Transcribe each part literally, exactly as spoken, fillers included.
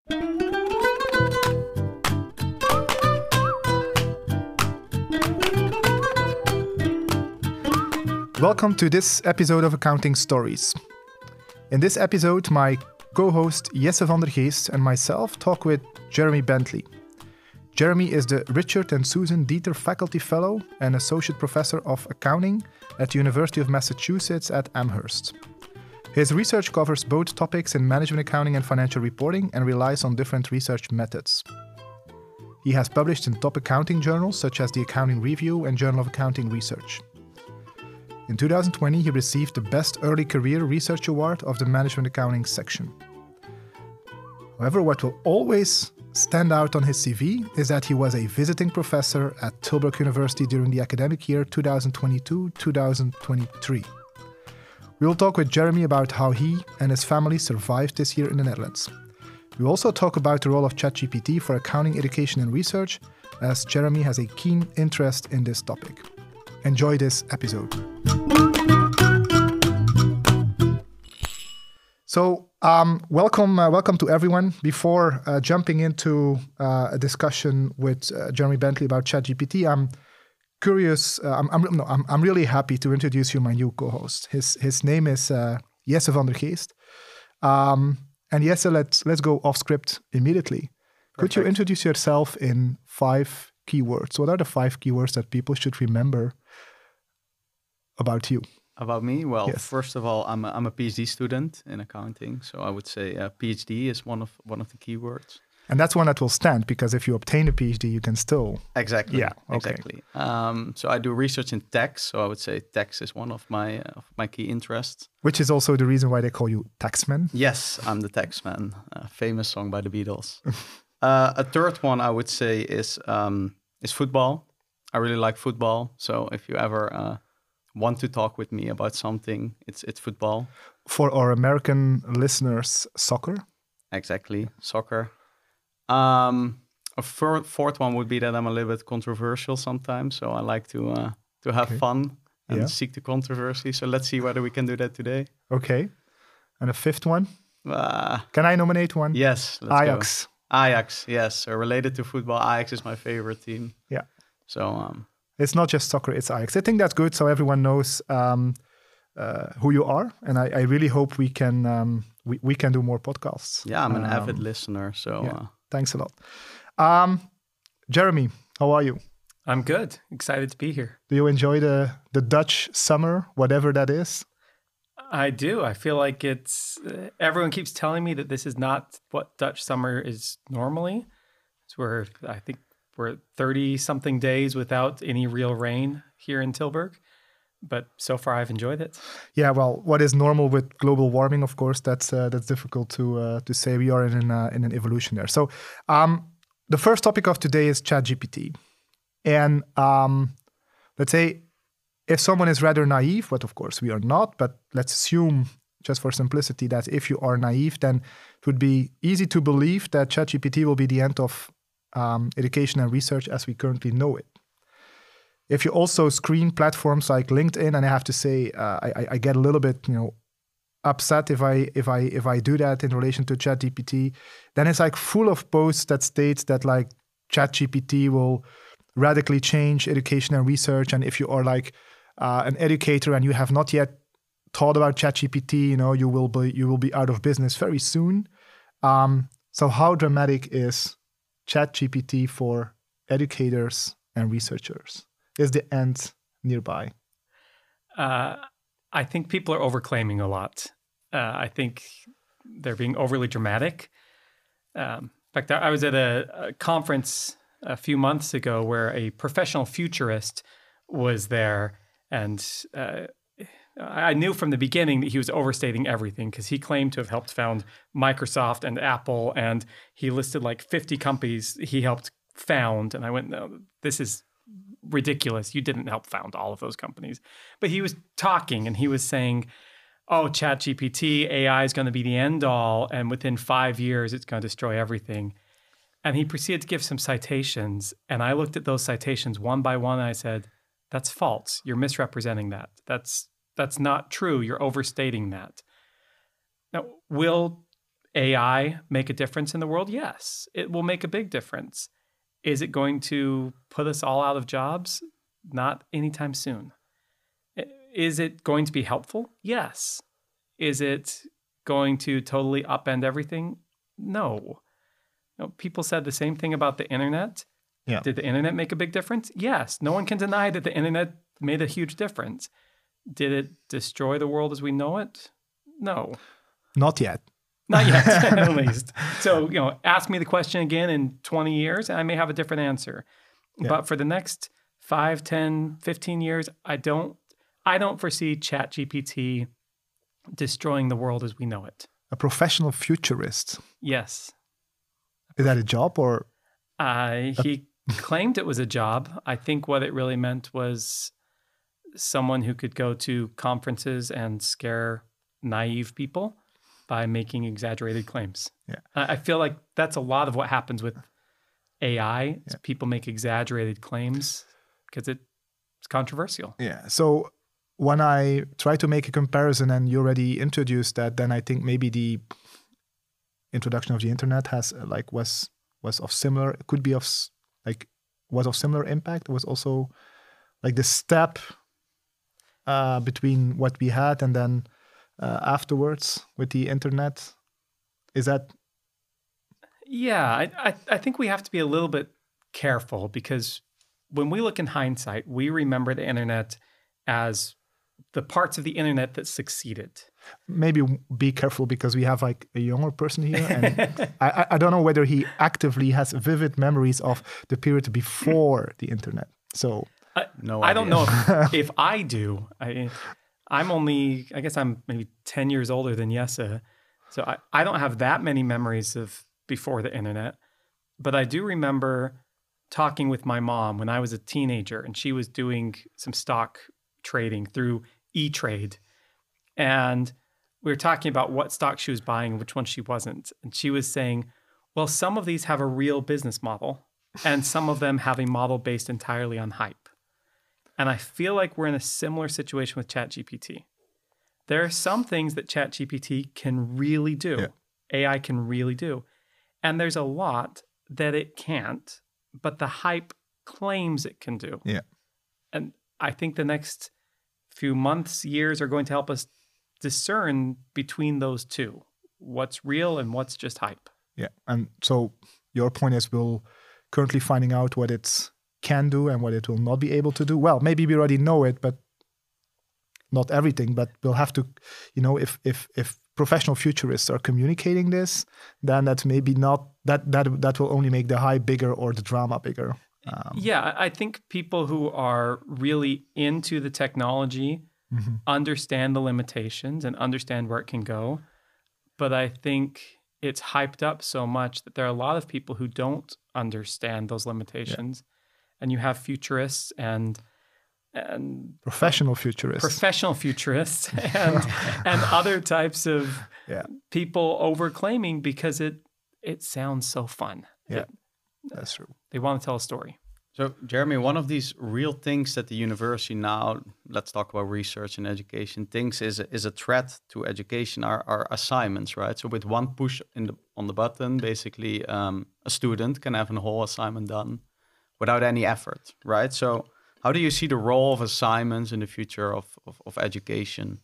Welcome to this episode of Accounting Stories. In this episode, my co-host Jesse van der Geest and myself talk with Jeremy Bentley. Jeremy is the Richard and Susan Dieter Faculty Fellow and Associate Professor of Accounting at the University of Massachusetts at Amherst. His research covers both topics in management accounting and financial reporting and relies on different research methods. He has published in top accounting journals such as the Accounting Review and Journal of Accounting Research. In two thousand twenty, he received the Best Early Career Research Award of the Management Accounting section. However, what will always stand out on his C V is that he was a visiting professor at Tilburg University during the academic year two thousand twenty-two to two thousand twenty-three. We will talk with Jeremy about how he and his family survived this year in the Netherlands. We also talk about the role of ChatGPT for accounting education and research, as Jeremy has a keen interest in this topic. Enjoy this episode. So, um, welcome, uh, welcome to everyone. Before uh, jumping into uh, a discussion with uh, Jeremy Bentley about ChatGPT, I'm curious. Uh, I'm, I'm, no, I'm, I'm really happy to introduce you my new co-host. His his name is uh, Jesse van der Geest. Um, and Jesse, let's let's go off script immediately. Perfect. Could you introduce yourself in five keywords? What are the five keywords that people should remember about you? About me? Well, yes. First of all, I'm a, I'm a PhD student in accounting, so I would say uh, PhD is one of one of the keywords. And that's one that will stand, because if you obtain a PhD, you can still... Exactly. Yeah, okay. Exactly. Um, so I do research in tax, so I would say tax is one of my uh, of my key interests. Which is also the reason why they call you Taxman. Yes, I'm the Taxman, a famous song by the Beatles. uh, a third one I would say is um, is football. I really like football, so if you ever... Uh, want to talk with me about something, it's it's football. For our American listeners, soccer? Exactly, soccer. Um, a fir- fourth one would be that I'm a little bit controversial sometimes, so I like to uh, to have okay. fun and yeah. seek the controversy. So let's see whether we can do that today. Okay. And a fifth one? Uh, can I nominate one? Yes. Let's Ajax. Go. Ajax, yes. So related to football, Ajax is my favorite team. Yeah. So... Um, It's not just soccer, it's Ajax. I think that's good, so everyone knows um, uh, who you are, and I, I really hope we can um, we, we can do more podcasts. Yeah, I'm an um, avid listener, so... Yeah, uh, thanks a lot. Um, Jeremy, how are you? I'm good. Excited to be here. Do you enjoy the, the Dutch summer, whatever that is? I do. I feel like it's... Uh, everyone keeps telling me that this is not what Dutch summer is normally. It's where I think... We're thirty-something days without any real rain here in Tilburg. But so far, I've enjoyed it. Yeah, well, what is normal with global warming, of course, that's uh, that's difficult to uh, to say. We are in an, uh, in an evolution there. So um, the first topic of today is ChatGPT. And um, let's say if someone is rather naive, but of course we are not, but let's assume, just for simplicity, that if you are naive, then it would be easy to believe that ChatGPT will be the end of Um, education and research as we currently know it. If you also screen platforms like LinkedIn, and I have to say, uh, I, I get a little bit, you know, upset if I if I if I do that in relation to ChatGPT, then it's like full of posts that states that like ChatGPT will radically change education and research, and if you are like uh, an educator and you have not yet thought about ChatGPT, you know, you will be you will be out of business very soon. Um, so how dramatic is ChatGPT for educators and researchers? Is the end nearby? Uh, I think people are overclaiming a lot. Uh, I think they're being overly dramatic. Um, in fact, I was at a, a conference a few months ago where a professional futurist was there, and uh, I knew from the beginning that he was overstating everything, because he claimed to have helped found Microsoft and Apple, and he listed like fifty companies he helped found. And I went, no, this is ridiculous. You didn't help found all of those companies. But he was talking, and he was saying, oh, ChatGPT, A I is going to be the end all, and within five years, it's going to destroy everything. And he proceeded to give some citations, and I looked at those citations one by one, and I said, that's false. You're misrepresenting that. That's That's not true. You're overstating that. Now, will A I make a difference in the world? Yes, it will make a big difference. Is it going to put us all out of jobs? Not anytime soon. Is it going to be helpful? Yes. Is it going to totally upend everything? No. You know, people said the same thing about the internet. Yeah. Did the internet make a big difference? Yes. No one can deny that the internet made a huge difference. Did it destroy the world as we know it? No. Not yet. Not yet, at least. So, you know, ask me the question again in twenty years, and I may have a different answer. Yeah. But for the next five, ten, fifteen years, I don't I don't foresee ChatGPT destroying the world as we know it. A professional futurist. Yes. Is that a job or? Uh, he claimed it was a job. I think what it really meant was someone who could go to conferences and scare naive people by making exaggerated claims. Yeah. I feel like that's a lot of what happens with A I. Is yeah. People make exaggerated claims because it's controversial. Yeah. So when I try to make a comparison, and you already introduced that, then I think maybe the introduction of the internet has like was was of similar, could be of like was of similar impact. It was also like the step uh, between what we had and then uh, afterwards with the internet. Is that? Yeah, I, I I think we have to be a little bit careful, because when we look in hindsight, we remember the internet as the parts of the internet that succeeded. Maybe be careful, because we have like a younger person here, and I, I don't know whether he actively has vivid memories of the period before the internet. So I, no I idea. don't know if, if I do. I, I'm only, I guess I'm maybe ten years older than Jesse. So I, I don't have that many memories of before the internet. But I do remember talking with my mom when I was a teenager, and she was doing some stock trading through E-Trade. And we were talking about what stock she was buying and which one she wasn't. And she was saying, well, some of these have a real business model, and some of them have a model based entirely on hype. And I feel like we're in a similar situation with ChatGPT. There are some things that ChatGPT can really do, yeah. A I can really do. And there's a lot that it can't, but the hype claims it can do. Yeah. And I think the next few months, years are going to help us discern between those two, what's real and what's just hype. Yeah. And so your point is we're currently finding out what it can do and what it will not be able to do. Well, maybe we already know it, but not everything. But we'll have to, you know, if if if professional futurists are communicating this, then that's maybe not, that that that will only make the hype bigger or the drama bigger. Um, yeah, I think people who are really into the technology mm-hmm. understand the limitations and understand where it can go. But I think it's hyped up so much that there are a lot of people who don't understand those limitations. Yeah. And you have futurists and and professional futurists, professional futurists, and and other types of yeah. people overclaiming because it it sounds so fun. Yeah. It, That's true. They want to tell a story. So, Jeremy, one of these real things that the university now, let's talk about research and education, thinks is a, is a threat to education are, are assignments, right? So with one push in the, on the button, basically um, a student can have a whole assignment done without any effort, right? So how do you see the role of assignments in the future of, of, of education?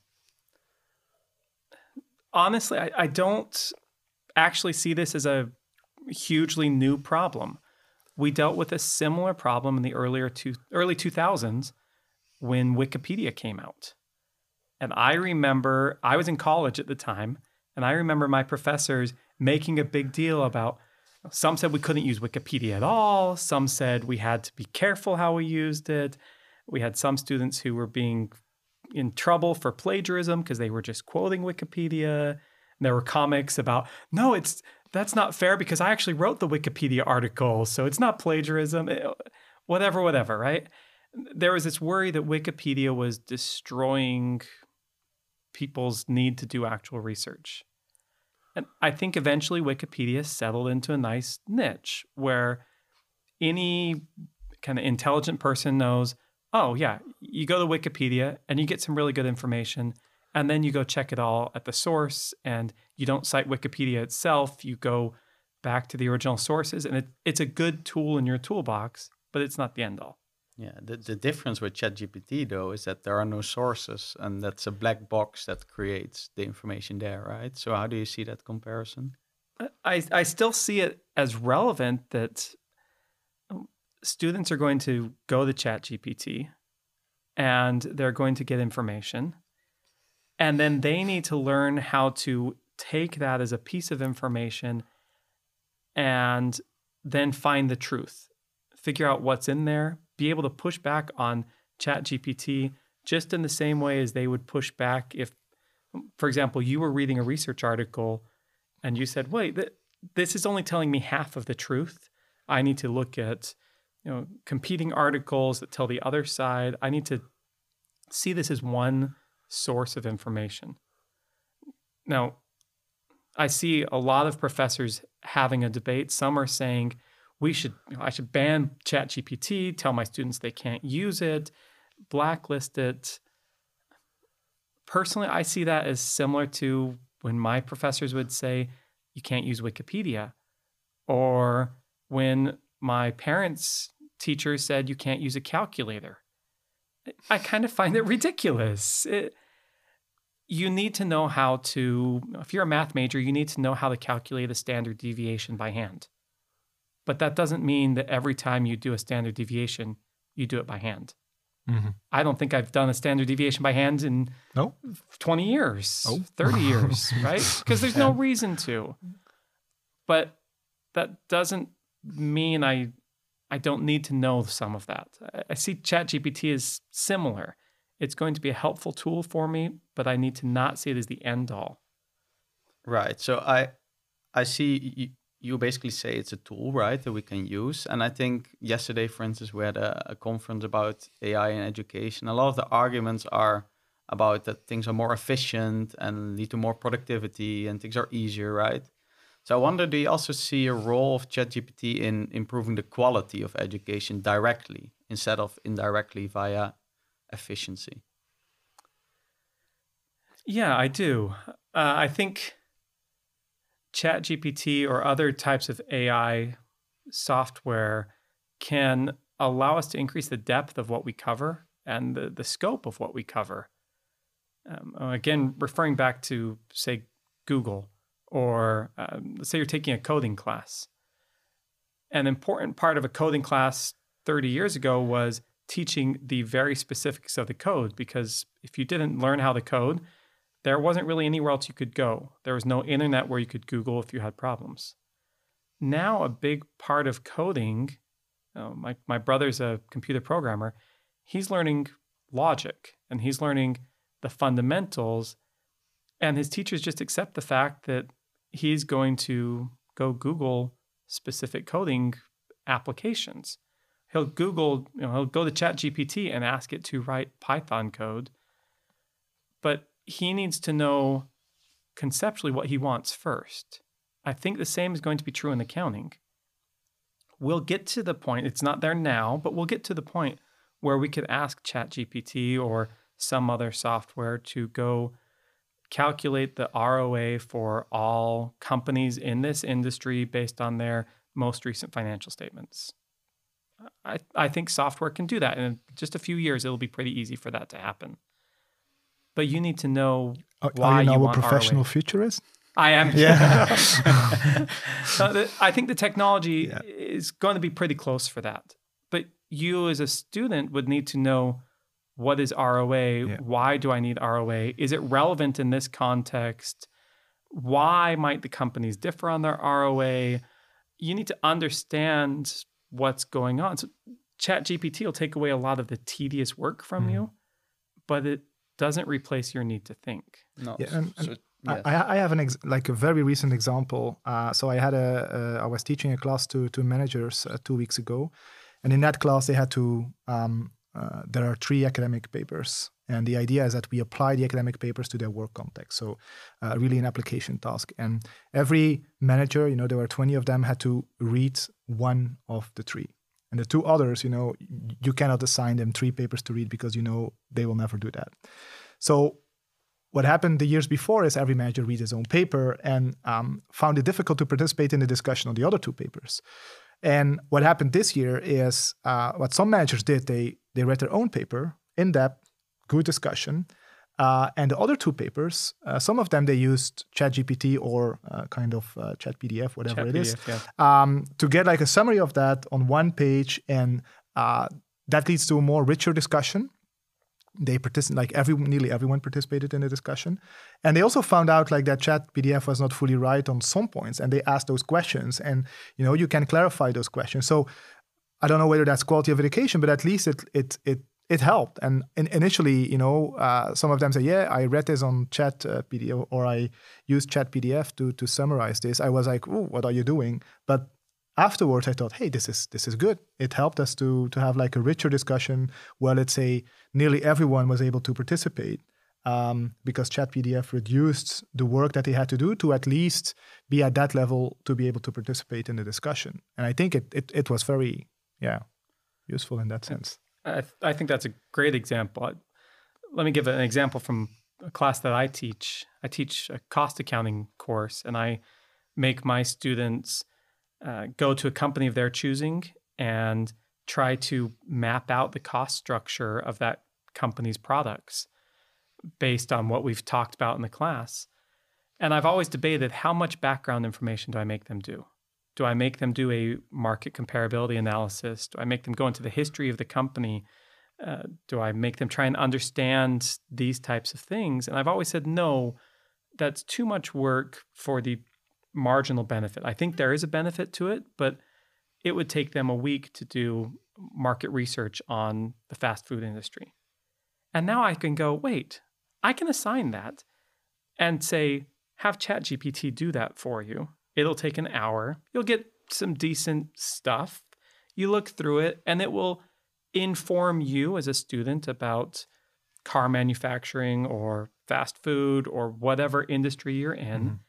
Honestly, I, I don't actually see this as a hugely new problem. We dealt with a similar problem in the earlier two, early two thousands when Wikipedia came out. And I remember, I was in college at the time, and I remember my professors making a big deal about, some said we couldn't use Wikipedia at all. Some said we had to be careful how we used it. We had some students who were being in trouble for plagiarism because they were just quoting Wikipedia. And there were comics about, no, it's that's not fair because I actually wrote the Wikipedia article, so it's not plagiarism, whatever, whatever, right? There was this worry that Wikipedia was destroying people's need to do actual research. And I think eventually Wikipedia settled into a nice niche where any kind of intelligent person knows, oh yeah, you go to Wikipedia and you get some really good information, and then you go check it all at the source and You don't cite Wikipedia itself. You go back to the original sources, and it, it's a good tool in your toolbox, but it's not the end all. Yeah, the, the difference with ChatGPT, though, is that there are no sources, and that's a black box that creates the information there, right? So how do you see that comparison? I, I still see it as relevant that students are going to go to ChatGPT and they're going to get information. And then they need to learn how to take that as a piece of information and then find the truth, figure out what's in there, be able to push back on ChatGPT just in the same way as they would push back if, for example, you were reading a research article and you said, wait, th- this is only telling me half of the truth. I need to look at, you know, competing articles that tell the other side. I need to see this as one source of information. Now, I see a lot of professors having a debate. Some are saying we should, you know, I should ban ChatGPT, tell my students they can't use it, blacklist it. Personally, I see that as similar to when my professors would say you can't use Wikipedia, or when my parents' teachers said you can't use a calculator. I kind of find it ridiculous. It, you need to know how to, if you're a math major, you need to know how to calculate a standard deviation by hand. But that doesn't mean that every time you do a standard deviation, you do it by hand. Mm-hmm. I don't think I've done a standard deviation by hand in no? twenty years, oh. thirty years, right? Because there's no reason to. But that doesn't mean I I don't need to know some of that. I see ChatGPT as similar. It's going to be a helpful tool for me, but I need to not see it as the end all. Right. So I I see you, you basically say it's a tool, right, that we can use. And I think yesterday, for instance, we had a, a conference about A I in education. A lot of the arguments are about that things are more efficient and lead to more productivity and things are easier, right? So I wonder, do you also see a role of ChatGPT in improving the quality of education directly instead of indirectly via efficiency? Yeah, I do. Uh, I think ChatGPT or other types of A I software can allow us to increase the depth of what we cover and the, the scope of what we cover. Um, again, referring back to, say, Google, or um, let's say you're taking a coding class. An important part of a coding class thirty years ago was teaching the very specifics of the code, because if you didn't learn how to code, there wasn't really anywhere else you could go. There was no internet where you could Google if you had problems. Now, a big part of coding, uh, my, my brother's a computer programmer, he's learning logic and he's learning the fundamentals, and his teachers just accept the fact that he's going to go Google specific coding applications. He'll Google, you know, he'll go to ChatGPT and ask it to write Python code, but he needs to know conceptually what he wants first. I think the same is going to be true in accounting. We'll get to the point, it's not there now, but we'll get to the point where we could ask ChatGPT or some other software to go calculate the R O A for all companies in this industry based on their most recent financial statements. I, I think software can do that. And in just a few years, it'll be pretty easy for that to happen. But you need to know are, why are you now you a want professional R O A. futurist? I am. Yeah. So the, I think the technology yeah. is going to be pretty close for that. But you as a student would need to know, what is R O A? Yeah. Why do I need R O A? Is it relevant in this context? Why might the companies differ on their R O A? You need to understand what's going on. So ChatGPT will take away a lot of the tedious work from mm. you, but it doesn't replace your need to think. No. Yeah, and, and so, yes. I, I have an ex- like a very recent example. Uh, so I had a, a I was teaching a class to to managers uh, two weeks ago, and in that class they had to. Um, uh, there are three academic papers, and the idea is that we apply the academic papers to their work context. So, uh, really an application task. And every manager, you know, there were twenty of them, had to read one of the three. And the two others, you know, you cannot assign them three papers to read because you know they will never do that. So what happened the years before is every manager reads his own paper and um, found it difficult to participate in the discussion on the other two papers. And what happened this year is uh, what some managers did, they they read their own paper, in-depth, good discussion. Uh, and the other two papers, uh, some of them they used ChatGPT or uh, kind of uh, ChatPDF, whatever Chat it is, P D F, yeah. um, to get like a summary of that on one page. And uh, that leads to a more richer discussion. They participate, like every nearly everyone participated in the discussion, and they also found out like that Chat P D F was not fully right on some points, and they asked those questions, and you know you can clarify those questions. So I don't know whether that's quality of education, but at least it it it it helped. And in, initially, you know, uh, some of them say, yeah, I read this on Chat uh, P D F or I used Chat P D F to to summarize this. I was like, oh, what are you doing? But afterwards, I thought, hey, this is this is good. It helped us to to have like a richer discussion where, let's say, nearly everyone was able to participate um, because Chat P D F reduced the work that they had to do to at least be at that level to be able to participate in the discussion. And I think it it, it was very, yeah, useful in that sense. I, th- I think that's a great example. I, let me give an example from a class that I teach. I teach a cost accounting course, and I make my students Uh, go to a company of their choosing and try to map out the cost structure of that company's products based on what we've talked about in the class. And I've always debated, how much background information do I make them do? Do I make them do a market comparability analysis? Do I make them go into the history of the company? Uh, do I make them try and understand these types of things? And I've always said, no, that's too much work for the marginal benefit. I think there is a benefit to it, but it would take them a week to do market research on the fast food industry. And now I can go, wait, I can assign that and say, have ChatGPT do that for you. It'll take an hour. You'll get some decent stuff. You look through it, and it will inform you as a student about car manufacturing or fast food or whatever industry you're in. Mm-hmm.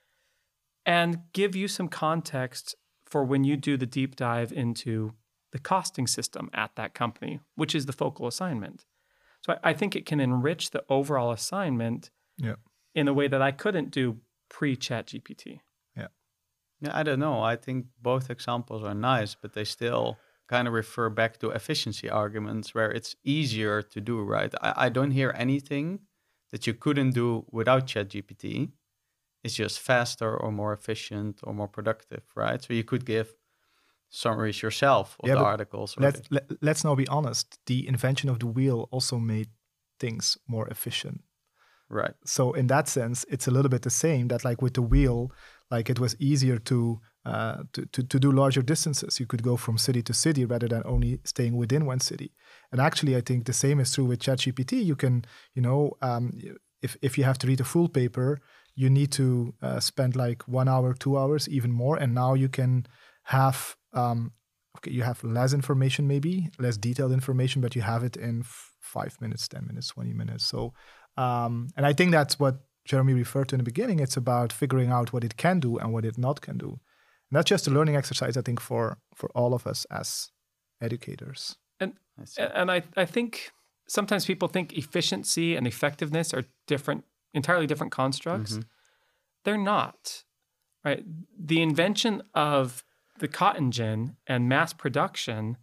And give you some context for when you do the deep dive into the costing system at that company, which is the focal assignment. So I, I think it can enrich the overall assignment yeah. in a way that I couldn't do pre-ChatGPT. Yeah. Yeah, I don't know. I think both examples are nice, but they still kind of refer back to efficiency arguments where it's easier to do, right? I, I don't hear anything that you couldn't do without ChatGPT. It's just faster or more efficient or more productive, right? So you could give summaries yourself of yeah, the articles. Let's, let, let's now be honest. The invention of the wheel also made things more efficient. Right. So in that sense, it's a little bit the same, that like with the wheel, like it was easier to, uh, to, to, to do larger distances. You could go from city to city rather than only staying within one city. And actually, I think the same is true with ChatGPT. You can, you know, um, if, if you have to read a full paper, you need to uh, spend like one hour, two hours, even more. And now you can have, um, okay, you have less information, maybe less detailed information, but you have it in f- five minutes, ten minutes, twenty minutes. So, um, and I think that's what Jeremy referred to in the beginning. It's about figuring out what it can do and what it not can do. And that's just a learning exercise, I think, for for all of us as educators. And and I, I think sometimes people think efficiency and effectiveness are different, entirely different constructs. Mm-hmm. They're not, right? The invention of the cotton gin and mass production,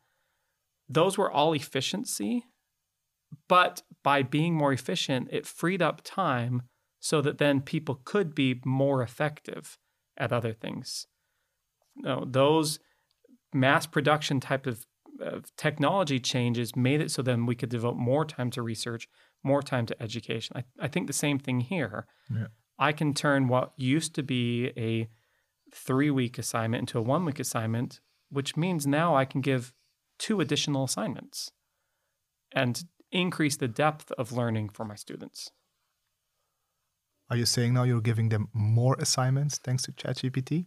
those were all efficiency, but by being more efficient, it freed up time so that then people could be more effective at other things. No, those mass production type of, of technology changes made it so then we could devote more time to research, more time to education. I, I think the same thing here. Yeah. I can turn what used to be a three-week assignment into a one-week assignment, which means now I can give two additional assignments and increase the depth of learning for my students. Are you saying now you're giving them more assignments thanks to ChatGPT?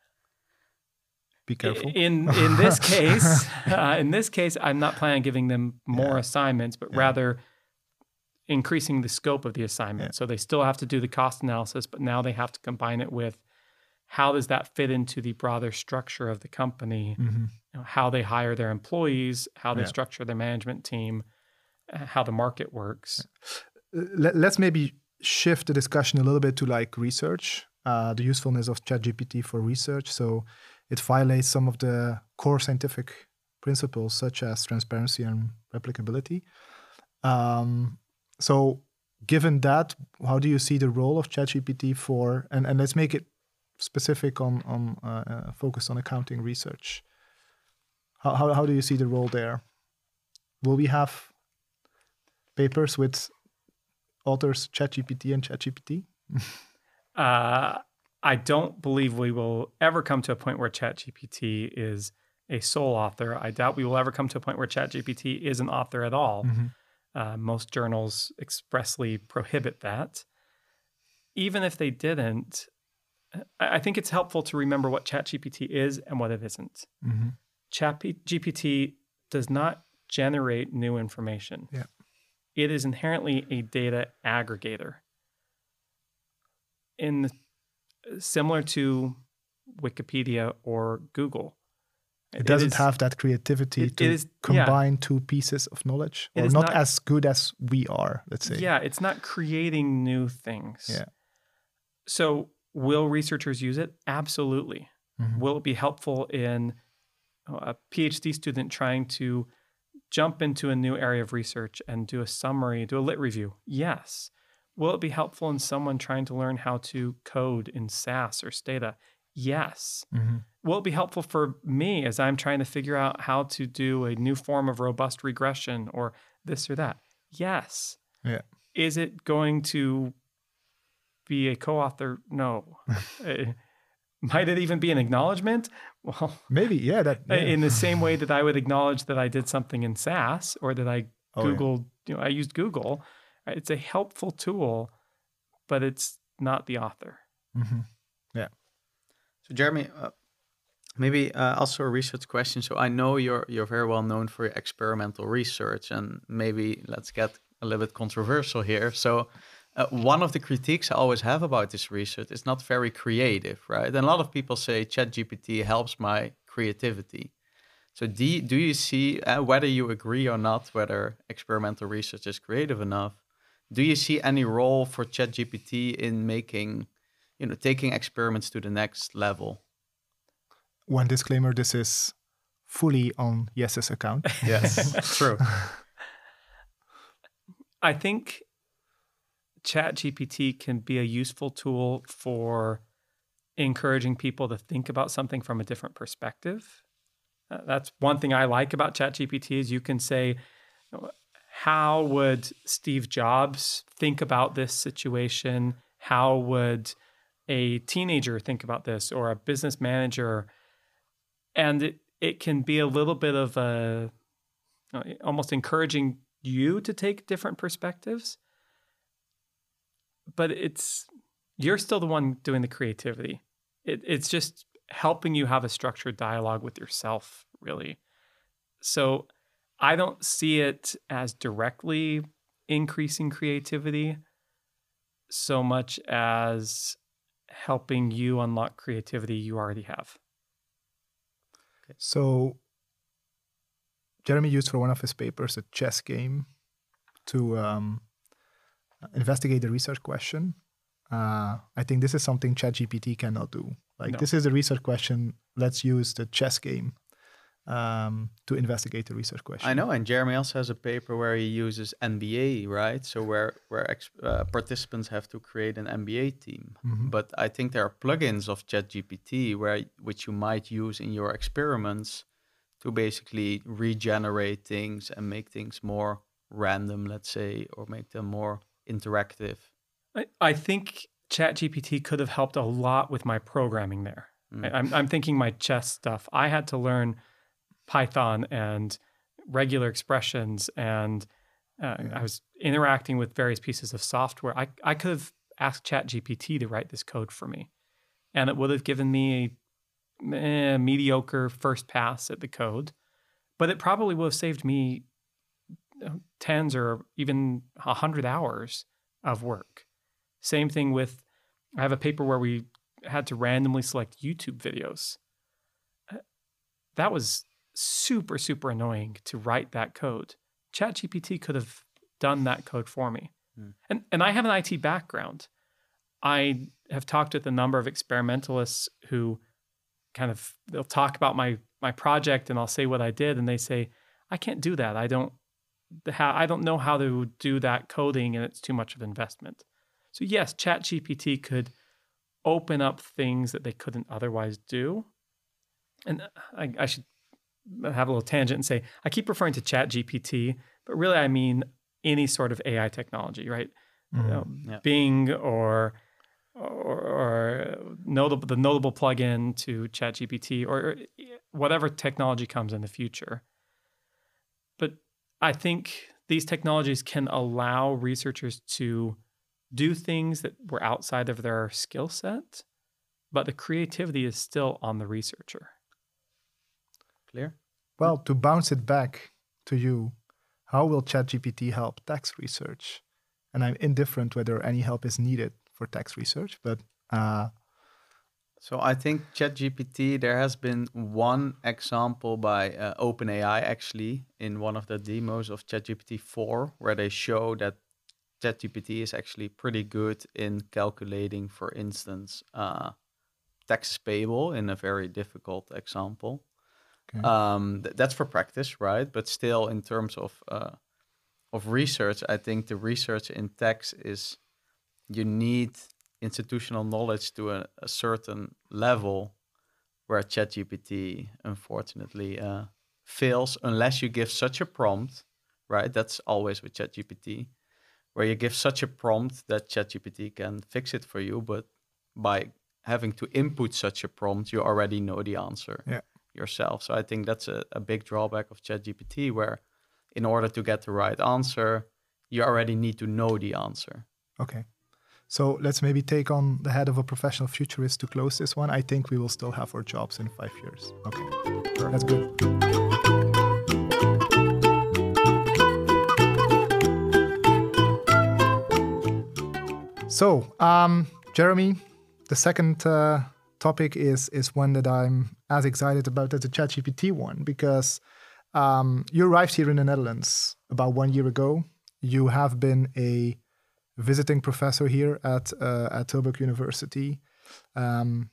Be careful. In in this case, uh, in this case, I'm not planning on giving them more yeah. assignments, but yeah. rather increasing the scope of the assignment. Yeah. So they still have to do the cost analysis, but now they have to combine it with how does that fit into the broader structure of the company, mm-hmm. you know, how they hire their employees, how they yeah. structure their management team, uh, how the market works. Let, let's maybe shift the discussion a little bit to like research, uh, the usefulness of ChatGPT for research. So it violates some of the core scientific principles such as transparency and replicability. Um, so given that, how do you see the role of ChatGPT for, and, and let's make it specific on, on uh, uh, focus on accounting research. How, how, how do you see the role there? Will we have papers with authors ChatGPT and ChatGPT? uh, I don't believe we will ever come to a point where ChatGPT is a sole author. I doubt we will ever come to a point where ChatGPT is an author at all. Mm-hmm. Uh, most journals expressly prohibit that. Even if they didn't, I, I think it's helpful to remember what ChatGPT is and what it isn't. Mm-hmm. ChatGPT does not generate new information. Yeah. It is inherently a data aggregator. In similar to Wikipedia or Google. It doesn't it is, have that creativity it, to it is, combine yeah. two pieces of knowledge, It or is not, not as good as we are, let's say. Yeah, it's not creating new things. Yeah. So will researchers use it? Absolutely. Mm-hmm. Will it be helpful in a PhD student trying to jump into a new area of research and do a summary, do a lit review? Yes. Will it be helpful in someone trying to learn how to code in SAS or Stata? Yes. Mm-hmm. Will it be helpful for me as I'm trying to figure out how to do a new form of robust regression or this or that? Yes. Yeah. Is it going to be a co-author? No. uh, might it even be an acknowledgement? Well, maybe, yeah. That yeah. In the same way that I would acknowledge that I did something in SAS or that I oh, Googled, yeah. you know, I used Google. It's a helpful tool, but it's not the author. Mm-hmm. Yeah. So Jeremy, uh, maybe uh, also a research question. So I know you're you're very well known for your experimental research, and maybe let's get a little bit controversial here. So uh, one of the critiques I always have about this research is not very creative, right? And a lot of people say ChatGPT helps my creativity. So do you, do you see, uh, whether you agree or not, whether experimental research is creative enough, do you see any role for ChatGPT in making, you know, taking experiments to the next level? One disclaimer, this is fully on Jesse's account. Yes, true. I think ChatGPT can be a useful tool for encouraging people to think about something from a different perspective. Uh, that's one thing I like about ChatGPT is you can say, how would Steve Jobs think about this situation? How would a teenager think about this, or a business manager? And it, it can be a little bit of a, almost encouraging you to take different perspectives. But it's, you're still the one doing the creativity. It, it's just helping you have a structured dialogue with yourself, really. So I don't see it as directly increasing creativity so much as helping you unlock creativity you already have. So Jeremy used for one of his papers a chess game to um, investigate the research question. Uh, I think this is something ChatGPT cannot do. Like, No. This is a research question. Let's use the chess game um, to investigate the research question. I know, and Jeremy also has a paper where he uses N B A, right? So where where ex- uh, participants have to create an N B A team. Mm-hmm. But I think there are plugins of ChatGPT where which you might use in your experiments to basically regenerate things and make things more random, let's say, or make them more interactive. I, I think ChatGPT could have helped a lot with my programming there. Mm. I, I'm, I'm thinking my chess stuff. I had to learn Python and regular expressions, and uh, Yeah. I was interacting with various pieces of software. I, I could have asked ChatGPT to write this code for me, and it would have given me a eh, mediocre first pass at the code, but it probably would have saved me tens or even a hundred hours of work. Same thing with, I have a paper where we had to randomly select YouTube videos. That was super, super annoying to write that code. ChatGPT could have done that code for me. Hmm. And and I have an I T background. I have talked with a number of experimentalists who kind of, they'll talk about my my project and I'll say what I did and they say, I can't do that. I don't how I don't know how to do that coding and it's too much of investment. So yes, ChatGPT could open up things that they couldn't otherwise do. And I, I should have a little tangent and say, I keep referring to ChatGPT, but really I mean any sort of A I technology, right? Mhm. You know, Yeah. Bing or or, or notable, the notable plugin to ChatGPT or whatever technology comes in the future. But I think these technologies can allow researchers to do things that were outside of their skill set, but the creativity is still on the researcher. Clear? Well, to bounce it back to you, how will ChatGPT help tax research? And I'm indifferent whether any help is needed for tax research, but uh, So I think ChatGPT, there has been one example by uh, OpenAI actually in one of the demos of ChatGPT four, where they show that ChatGPT is actually pretty good in calculating, for instance, uh, taxes payable in a very difficult example. okay. Um, th- that's for practice, right? But still, in terms of uh, of research, I think the research in tax is you need institutional knowledge to a, a certain level, where ChatGPT unfortunately uh, fails unless you give such a prompt, right? That's always with ChatGPT, where you give such a prompt that ChatGPT can fix it for you, but by having to input such a prompt, you already know the answer Yeah. yourself. So I think that's a, a big drawback of ChatGPT, where in order to get the right answer, you already need to know the answer. Okay. So let's maybe take on the head of a professional futurist to close this one. I think we will still have our jobs in five years. Okay, that's good. So, um, Jeremy, the second uh, topic is is one that I'm as excited about as the ChatGPT one, because um, you arrived here in the Netherlands about one year ago. You have been a visiting professor here at uh, at Tilburg University. Um,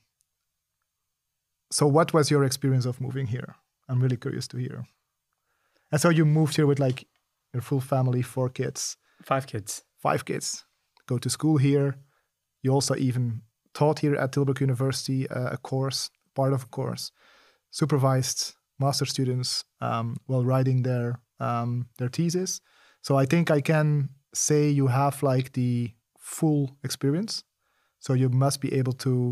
so, what was your experience of moving here? I'm really curious to hear. And so you moved here with like your full family, four kids, Five kids. five kids, go to school here. You also even taught here at Tilburg University uh, a course, part of a course, supervised master students um, while writing their um, their thesis. So I think I can say you have like the full experience. So you must be able to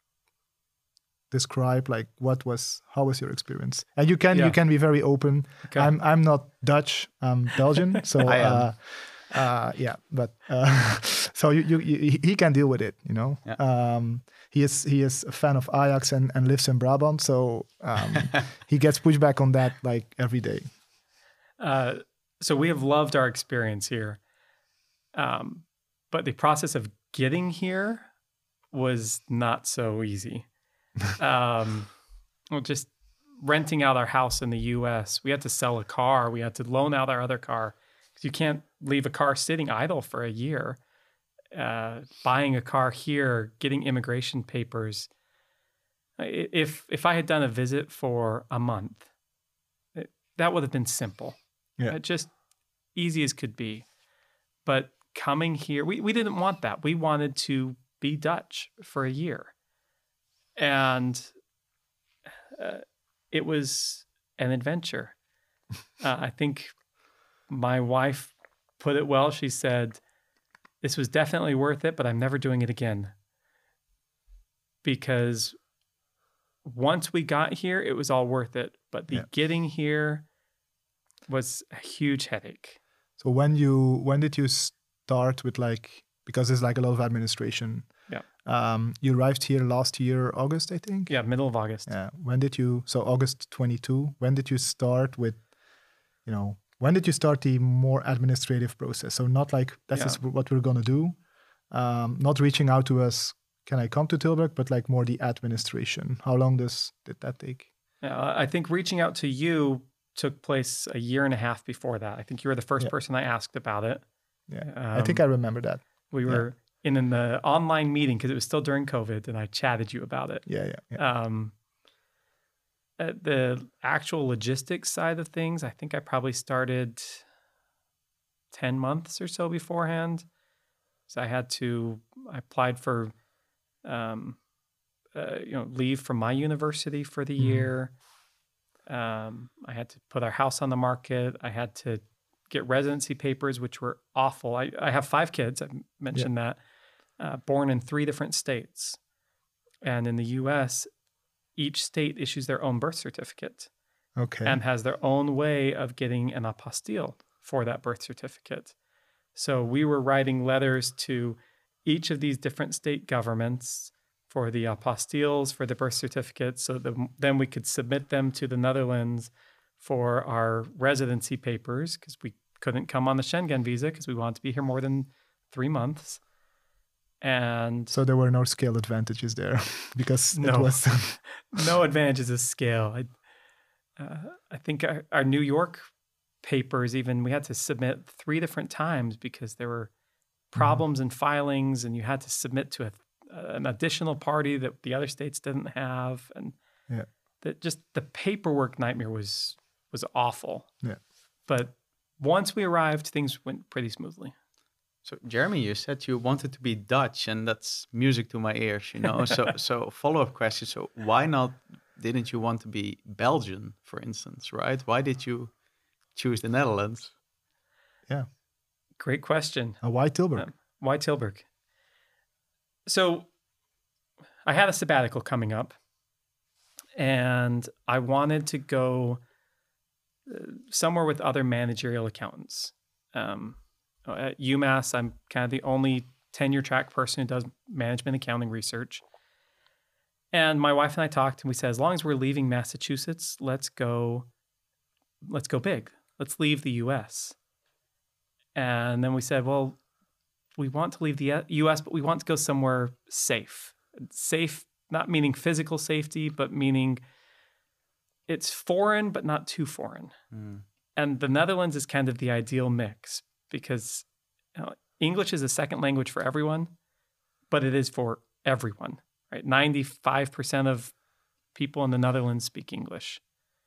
describe like what was, how was your experience? And you can Yeah. you can be very open. Okay. I'm I'm not Dutch, I'm Belgian, so I am. uh, uh, yeah, but uh, so you, you, you he can deal with it, you know. Yeah. Um, he is he is a fan of Ajax and, and lives in Brabant, so um, he gets pushback on that like every day. Uh, so we have loved our experience here. Um, but the process of getting here was not so easy. um, well, just renting out our house in the U S, we had to sell a car. We had to loan out our other car. You can't leave a car sitting idle for a year. Uh, buying a car here, getting immigration papers. I- If if I had done a visit for a month, it, that would have been simple. Yeah. Uh, just easy as could be. But coming here, we, we didn't want that. We wanted to be Dutch for a year. And uh, it was an adventure. Uh, I think my wife put it well. She said, this was definitely worth it, but I'm never doing it again. Because once we got here, it was all worth it. But the Yeah. getting here was a huge headache. So when you when did you start with like, because there's like a lot of administration. Yeah. Um, you arrived here last year, August, I think. Yeah, middle of August. Yeah. When did you? So August twenty-two. When did you start with? You know, when did you start the more administrative process? So not like this is Yeah. what we're gonna do. Um, not reaching out to us. Can I come to Tilburg? But like more the administration. How long does did that take? Uh, I think reaching out to you took place a year and a half before that. I think you were the first Yeah. person I asked about it. yeah. Um, I think I remember that. We Yeah. were in an uh, online meeting because it was still during COVID, and I chatted you about it. Yeah, yeah, yeah. Um, at the actual logistics side of things, I think I probably started ten months or so beforehand. So I had to, I applied for, um, uh, you know, leave from my university for the Mhm. year. Um, I had to put our house on the market. I had to get residency papers, which were awful. I, I have five kids. I mentioned that, uh, born in three different states. And in the U S, each state issues their own birth certificate Okay. and has their own way of getting an apostille for that birth certificate. So we were writing letters to each of these different state governments for the apostilles, for the birth certificates, so that then we could submit them to the Netherlands for our residency papers, because we couldn't come on the Schengen visa because we wanted to be here more than three months. And So there were no scale advantages there because it No. was no advantages of scale. I, uh, I think our, our New York papers, even we had to submit three different times because there were problems in filings, and you had to submit to a, an additional party that the other states didn't have, and Yeah. that just the paperwork nightmare was was awful. Yeah. But once we arrived, things went pretty smoothly. So Jeremy, you said you wanted to be Dutch, and that's music to my ears, you know. so so follow up question. So why not? Didn't you want to be Belgian, for instance, right? Why did you choose the Netherlands? yeah. Great question. A why Tilburg? Um, why Tilburg? So I had a sabbatical coming up, and I wanted to go uh, somewhere with other managerial accountants. Um, at UMass, I'm kind of the only tenure track person who does management accounting research. And my wife and I talked, and we said, as long as we're leaving Massachusetts, let's go, let's go big. Let's leave the U S. And then we said, well, we want to leave the U S, but we want to go somewhere safe. Safe, not meaning physical safety, but meaning it's foreign, but not too foreign. Mm. And the Netherlands is kind of the ideal mix because you know, English is a second language for everyone, but it is for everyone, right? ninety-five percent of people in the Netherlands speak English.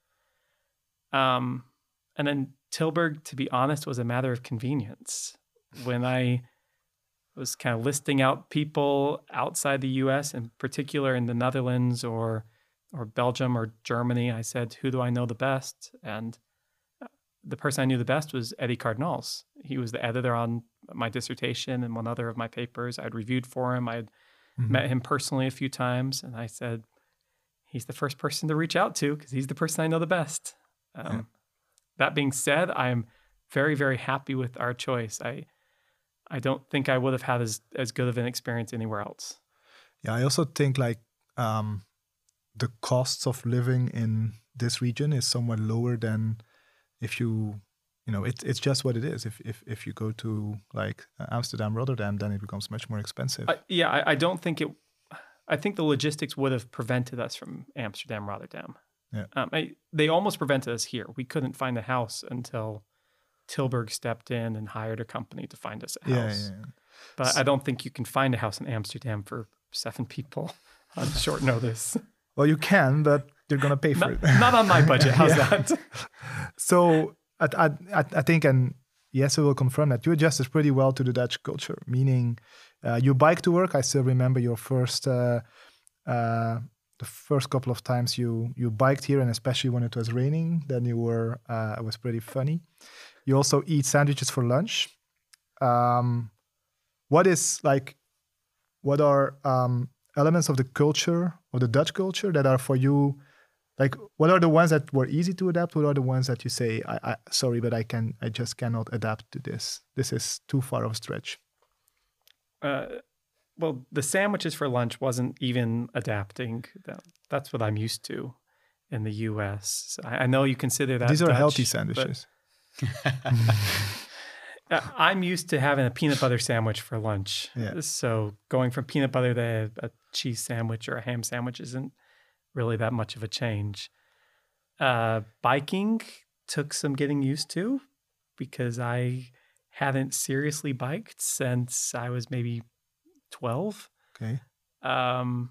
Um, and then Tilburg, to be honest, was a matter of convenience. When I was kind of listing out people outside the U S, in particular in the Netherlands or or Belgium or Germany, I said, who do I know the best? And the person I knew the best was Eddie Cardinals. He was the editor on my dissertation and one other of my papers. I'd reviewed for him. I had Mm-hmm. met him personally a few times, and I said, he's the first person to reach out to because he's the person I know the best. Um, Yeah. That being said, I'm very, very happy with our choice. I I don't think I would have had as, as good of an experience anywhere else. Yeah, I also think like um, the costs of living in this region is somewhat lower than if you, you know, it, it's just what it is. If if if you go to like Amsterdam, Rotterdam, then it becomes much more expensive. I, yeah, I, I don't think it. I think the logistics would have prevented us from Amsterdam, Rotterdam. Yeah. Um, I, they almost prevented us here. We couldn't find a house until Tilburg stepped in and hired a company to find us a yeah, house. yeah, yeah. But I don't think you can find a house in Amsterdam for seven people on short notice. Well, you can, but you're gonna pay for Not, it. not on my budget. How's Yeah. that? So I, I, I- I think, and yes, I will confirm that you adjusted pretty well to the Dutch culture, meaning uh, you bike to work. I still remember your first, uh, uh, the first couple of times you you biked here, and especially when it was raining, then you were, uh, it was pretty funny. You also eat sandwiches for lunch. Um, what is like, what are um, elements of the culture, of the Dutch culture that are for you? Like, what are the ones that were easy to adapt? What are the ones that you say, I, I sorry, but I can, I just cannot adapt to this. This is too far of a stretch. Uh, well, the sandwiches for lunch wasn't even adapting. That- That's what I'm used to in the U S. So I, I know you consider that These are Dutch, healthy but, sandwiches. uh, I'm used to having a peanut butter sandwich for lunch. Yeah. So going from peanut butter to a cheese sandwich or a ham sandwich isn't really that much of a change. Uh, biking took some getting used to because I hadn't seriously biked since I was maybe twelve. Okay. Um,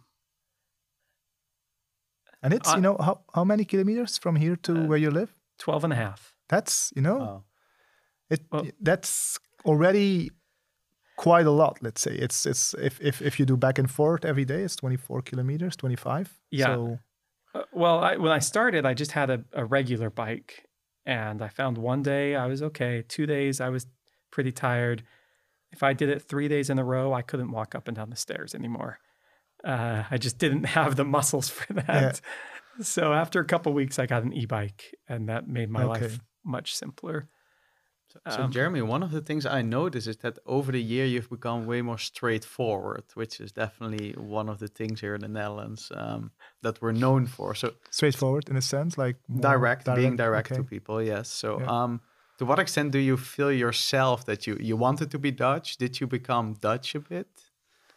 And it's, I- you know, how, how many kilometers from here to Uh, where you live? twelve and a half. That's, you know, Oh. it Well- that's already quite a lot, let's say. It's it's if, if if you do back and forth every day, it's twenty-four kilometers, twenty-five. Yeah. So Uh, well, I, when I started, I just had a, a regular bike, and I found one day I was okay. Two days I was pretty tired. If I did it three days in a row, I couldn't walk up and down the stairs anymore. Uh, I just didn't have the muscles for that. So after a couple weeks, I got an e-bike, and that made my Okay. life much simpler. So, Um, Jeremy, one of the things I noticed is that over the year you've become way more straightforward, which is definitely one of the things here in the Netherlands um, that we're known for. So straightforward in a sense, like more direct, being direct okay. to people, yes. So Yeah. um, to what extent do you feel yourself that you, you wanted to be Dutch? Did you become Dutch a bit?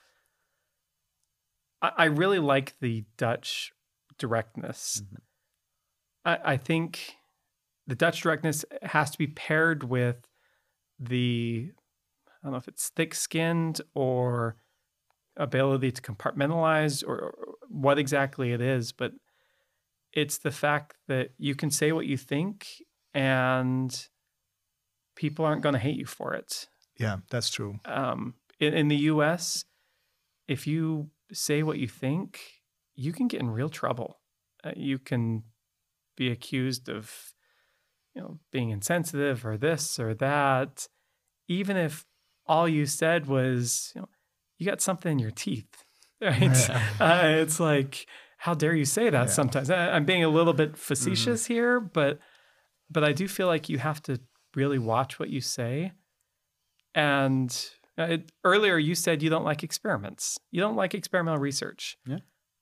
I, I really like the Dutch directness. Mhm. I, I think the Dutch directness has to be paired with the, I don't know if it's thick-skinned or ability to compartmentalize or, or what exactly it is, but it's the fact that you can say what you think and people aren't going to hate you for it. Yeah, that's true. Um, in, in the U S, if you say what you think, you can get in real trouble. Uh, you can be accused of, you know, being insensitive or this or that, even if all you said was, you know, you got something in your teeth, right? uh, it's like, how dare you say that? Yeah. Sometimes I, I'm being a little bit facetious here, but but I do feel like you have to really watch what you say. And uh, it, earlier you said you don't like experiments. You don't like experimental research. Yeah.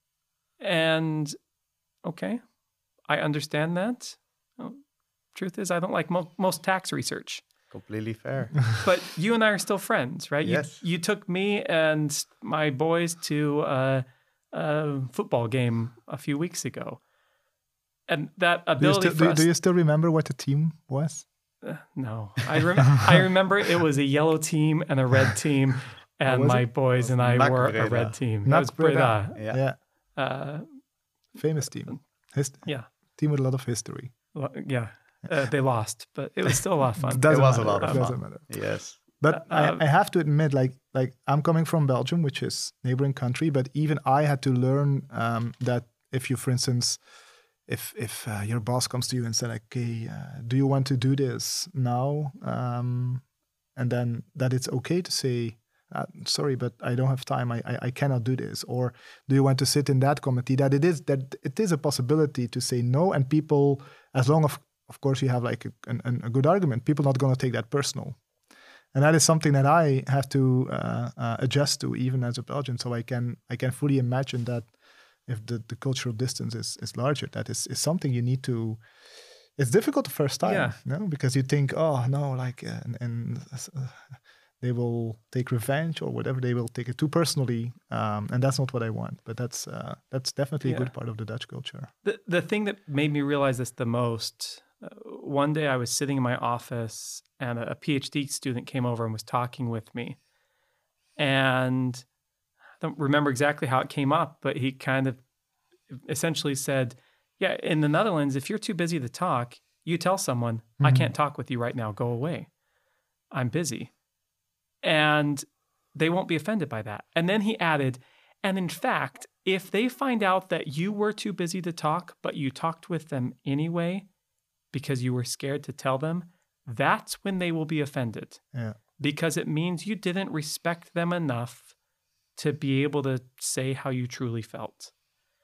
And okay, I understand that. Well, truth is, I don't like mo- most tax research. Completely fair. But you and I are still friends, right? Yes. You, you took me and my boys to a, a football game a few weeks ago. And that Do you, ability still, for do, us... do you still remember what the team was? Uh, no, I, rem- I remember it was a yellow team and a red team, and was my it? boys and I Nac were a Breda. red team. Nac That was Breda. Breda. Yeah. Yeah, Uh, famous team. Hist- yeah, Team with a lot of history. Lo- yeah. Uh, they lost, but it was still a lot of fun. Doesn't was a matter. lot of Doesn't fun. matter. Yes. But Uh, I, I have to admit, like like I'm coming from Belgium, which is neighboring country, but even I had to learn um, that if you, for instance, if if uh, your boss comes to you and said, like, "Okay, uh, do you want to do this now?" Um, and then that it's okay to say, uh, "Sorry, but I don't have time. I, I I cannot do this." Or do you want to sit in that committee? That it is that it is a possibility to say no, and people, as long as of course you have like a, an, a good argument, people not going to take that personal. And that is something that I have to uh, uh, adjust to, even as a Belgian. So I can I can fully imagine that if the, the cultural distance is, is larger, that is, is something you need to. It's difficult the first time, Yeah. no, because you think, oh no, like, uh, and, and uh, they will take revenge or whatever. They will take it too personally, um, and that's not what I want. But that's uh, that's definitely Yeah. a good part of the Dutch culture. The the thing that made me realize this the most, uh, one day I was sitting in my office and a, a PhD student came over and was talking with me. And I don't remember exactly how it came up, but he kind of essentially said, yeah, in the Netherlands, if you're too busy to talk, you tell someone, I Mhm. can't talk with you right now, go away. I'm busy. And they won't be offended by that. And then he added, and in fact, if they find out that you were too busy to talk, but you talked with them anyway because you were scared to tell them, that's when they will be offended. Yeah. Because it means you didn't respect them enough to be able to say how you truly felt.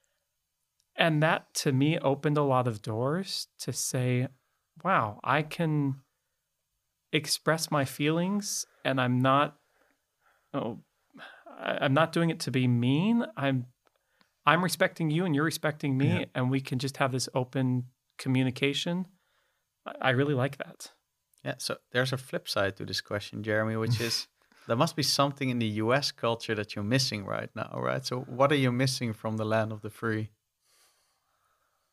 And that to me opened a lot of doors to say, wow, I can express my feelings and I'm not, oh, I- I'm not doing it to be mean. I'm, I'm respecting you and you're respecting me, Yeah. and we can just have this open communication. I, I really like that. Yeah, so there's a flip side to this question, Jeremy, which is there must be something in the U S culture that you're missing right now, right? So what are you missing from the land of the free?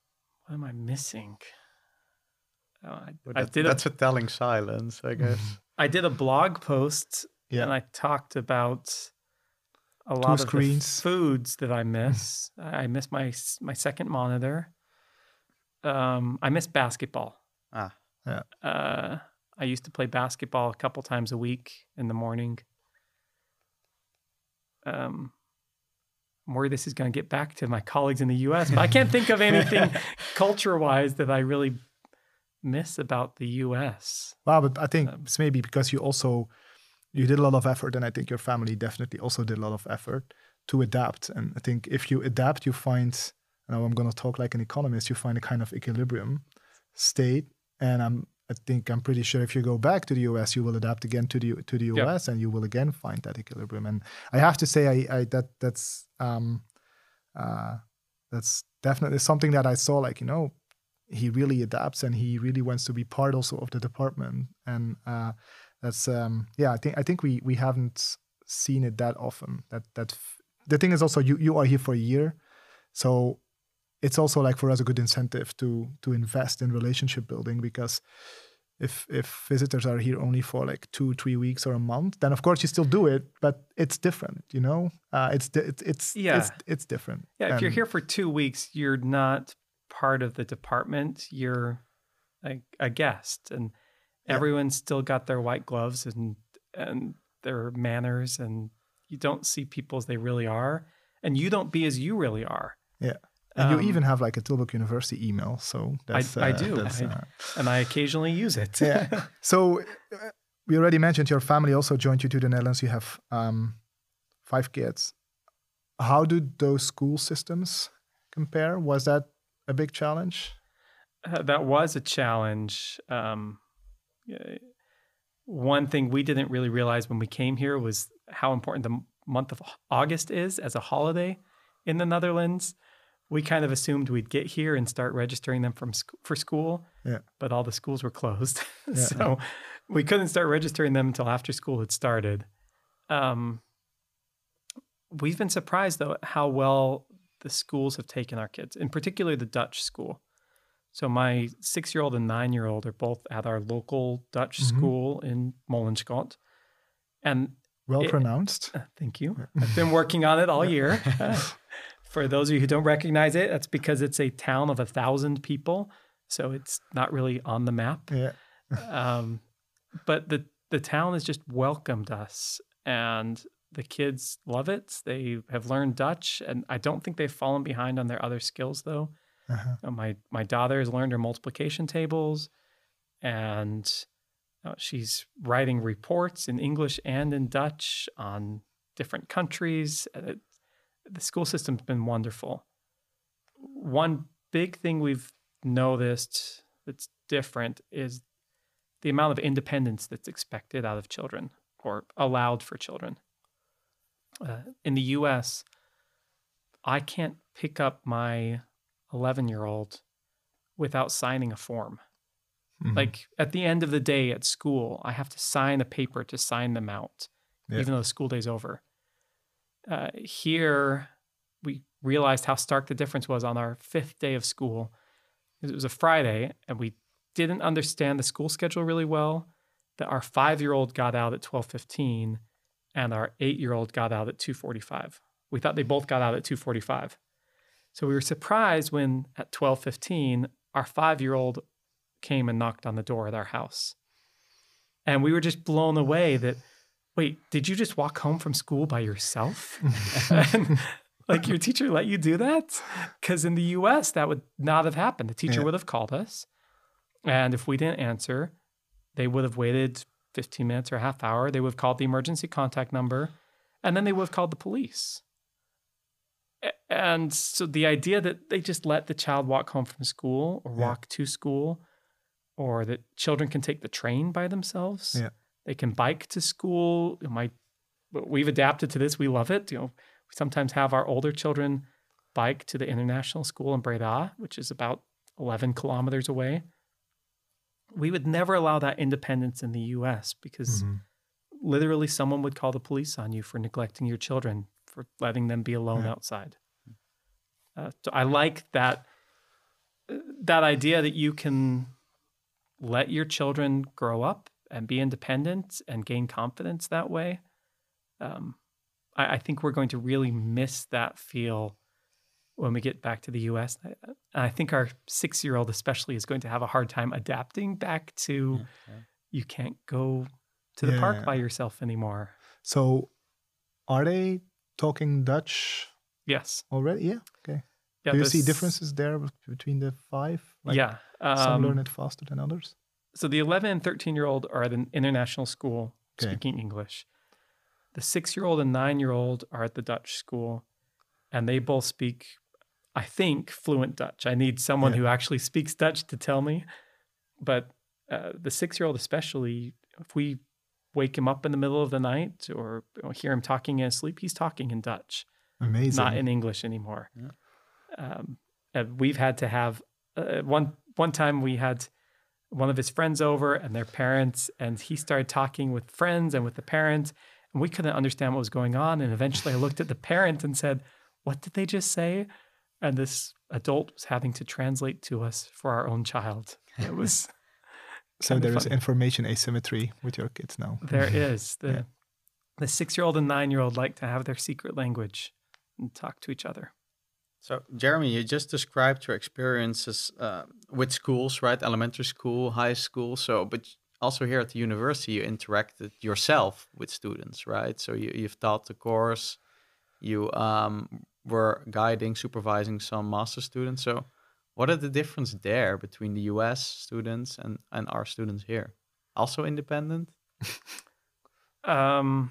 What am I missing? Oh, I, Well, I that- did a, that's a telling silence, I guess. I did a blog post Yeah. and I talked about a Two lot of screens. the foods that I miss. I miss my my second monitor. Um, I miss basketball. Ah, Uh, I used to play basketball a couple times a week in the morning. Um, I'm worried this is going to get back to my colleagues in the U S, but I can't think of anything culture-wise that I really miss about the U S. Wow, but I think Um, it's maybe because you also you did a lot of effort, and I think your family definitely also did a lot of effort to adapt. And I think if you adapt, you find. Now I'm going to talk like an economist. You find a kind of equilibrium state, and I'm. I think I'm pretty sure if you go back to the U S, you will adapt again to the to the U S, Yep. and you will again find that equilibrium. And I have to say, I, I that that's um, uh, that's definitely something that I saw. Like you know, he really adapts, and he really wants to be part also of the department. And uh, that's um, yeah. I think I think we we haven't seen it that often. That that f- the thing is also you you are here for a year, so it's also like for us a good incentive to to invest in relationship building, because if if visitors are here only for like two three weeks or a month, then of course you still do it, but it's different, you know. Uh, it's di- it's it's Yeah. it's, it's different. Yeah, if you're And- here for two weeks, you're not part of the department. You're a, a guest, and Yeah. everyone's still got their white gloves and and their manners, and you don't see people as they really are, and you don't be as you really are. Yeah. And you Um, even have like a Tilburg University email, so that's I uh, do. that's, I- uh, and I occasionally use it. yeah. So uh, we already mentioned your family also joined you to the Netherlands. You have um, five kids. How do those school systems compare? Was that a big challenge? Uh, that was a challenge. Um, yeah, one thing we didn't really realize when we came here was how important the m- month of August is as a holiday in the Netherlands. We kind of assumed we'd get here and start registering them from sc- for school, Yeah. but all the schools were closed, Yeah. so we couldn't start registering them until after school had started. Um, we've been surprised though at how well the schools have taken our kids, in particular the Dutch school. So my six-year-old and nine-year-old are both at our local Dutch Mhm. school in Molenschot. And Well It- pronounced. uh, thank you. I've been working on it all year. Uh, for those of you who don't recognize it, that's because it's a town of a thousand people. So it's not really on the map. Yeah. Um, but the, the town has just welcomed us, and the kids love it. They have learned Dutch, and I don't think they've fallen behind on their other skills, though. Uh-huh. Uh, my my daughter has learned her multiplication tables, and uh, she's writing reports in English and in Dutch on different countries. Uh, It, the school system's been wonderful. One big thing we've noticed that's different is the amount of independence that's expected out of children or allowed for children. Uh, in the U S, I can't pick up my eleven-year-old without signing a form. Mhm. Like at the end of the day at school, I have to sign a paper to sign them out, Yeah. even though the school day's over. Uh, here, we realized how stark the difference was on our fifth day of school. It was a Friday, and we didn't understand the school schedule really well. That our five-year-old got out at twelve fifteen, and our eight-year-old got out at two forty-five. We thought they both got out at two forty-five. So we were surprised when at twelve fifteen, our five-year-old came and knocked on the door at our house. And we were just blown away that, wait, did you just walk home from school by yourself? And, like your teacher let you do that? Because in the U S, that would not have happened. The teacher Yeah. would have called us. And if we didn't answer, they would have waited fifteen minutes or a half hour. They would have called the emergency contact number, and then they would have called the police. A- And so the idea that they just let the child walk home from school or Yeah. walk to school, or that children can take the train by themselves, Yeah. they can bike to school. My, we've adapted to this. We love it. You know, we sometimes have our older children bike to the international school in Breda, which is about eleven kilometers away. We would never allow that independence in the U S because Mhm. literally someone would call the police on you for neglecting your children, for letting them be alone Yeah. outside. Uh, so I like that that idea that you can let your children grow up and be independent and gain confidence that way. Um, I, I think we're going to really miss that feel when we get back to the U S. I, I think our six-year-old especially is going to have a hard time adapting back to Yeah, yeah. you can't go to the Yeah. park by yourself anymore. So, are they talking Dutch Yes. already? Yeah. Okay. Yeah, Do you see this- differences there between the five? Like yeah. Some Um, learn it faster than others. So the eleven and thirteen-year-old are at an international school Okay. speaking English. The six-year-old and nine-year-old are at the Dutch school, and they both speak, I think, fluent Dutch. I need someone Yeah. who actually speaks Dutch to tell me. But uh, the six-year-old especially, if we wake him up in the middle of the night or you know, hear him talking in his sleep, he's talking in Dutch, Amazing. not in English anymore. Yeah. Um, and we've had to have uh, one one time we had one of his friends over and their parents, and he started talking with friends and with the parents, and we couldn't understand what was going on. And eventually I looked at the parent and said, "What did they just say?" And this adult was having to translate to us for our own child. It was So kinda there is funny. information asymmetry with your kids now. There is. The Yeah. the six-year-old and nine-year-old like to have their secret language and talk to each other. So, Jeremy, you just described your experiences uh, with schools, right? Elementary school, high school. So, but also here at the university, you interacted yourself with students, right? So you, you've taught the course, you um, were guiding, supervising some master students. So what are the difference there between the U S students and, and our students here? Also independent? Um,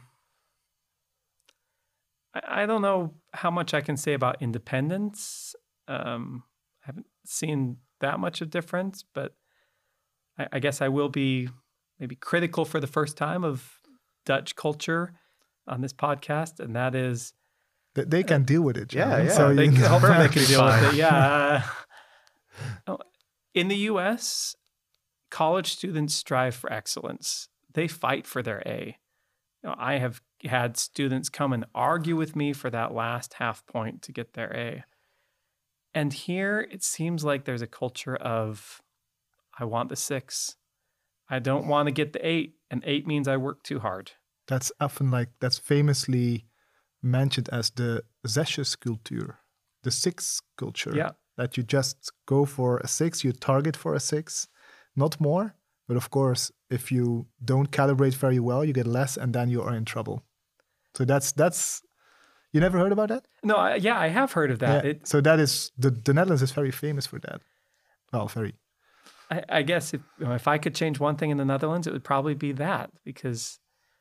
I, I don't know how much I can say about independence. Um, I haven't seen that much of difference, but I, I guess I will be maybe critical for the first time of Dutch culture on this podcast, and that is They, they can deal with it. Yeah, Jeremy. yeah. So they you can, know. hopefully they can deal with Fine. it. Yeah. Oh, in the U S, college students strive for excellence. They fight for their A. You know, I have had students come and argue with me for that last half point to get their A. And here it seems like there's a culture of, I want the six. I don't want to get the eight. And eight means I work too hard. That's often like, that's famously mentioned as the zesjescultuur, the six culture. Yeah. That you just go for a six, you target for a six, not more. But of course, if you don't calibrate very well, you get less, and then you are in trouble. So that's, that's you never heard about that? No, I, yeah, I have heard of that. Yeah. It, So that is, the, the Netherlands is very famous for that. Well, very. I, I guess if you know, if I could change one thing in the Netherlands, it would probably be that, because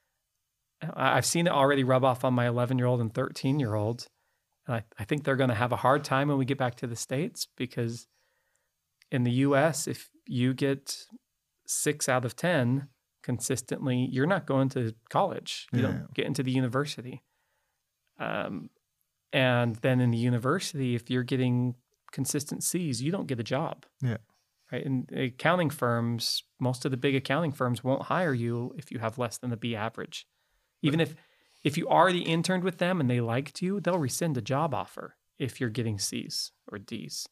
I- I've seen it already rub off on my eleven-year-old and thirteen-year-old. And I, I think they're going to have a hard time when we get back to the States, because in the U S, if you get six out of ten consistently, you're not going to college. You Yeah. don't get into the university. Um, and then in the university, if you're getting consistent C's, you don't get a job. Yeah. Right. And accounting firms, most of the big accounting firms won't hire you if you have less than a B average. Even if if you already interned with them and they liked you, they'll rescind a job offer if you're getting C's or D's.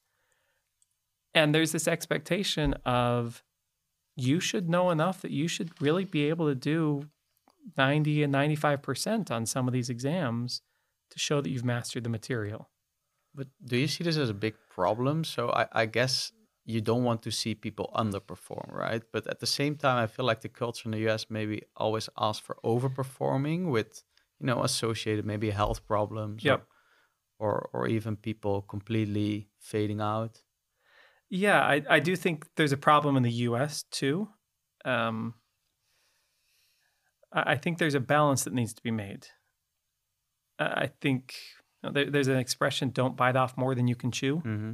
And there's this expectation of you should know enough that you should really be able to do ninety and ninety-five percent on some of these exams to show that you've mastered the material. But do you see this as a big problem? So I, I guess you don't want to see people underperform, right? But at the same time, I feel like the culture in the U S maybe always asks for overperforming with, you know, associated maybe health problems. Yep. Or, or, or even people completely fading out. Yeah, I, I do think there's a problem in the U S too. Um, I, I think there's a balance that needs to be made. I I think you know, there, there's an expression, don't bite off more than you can chew, Mm-hmm.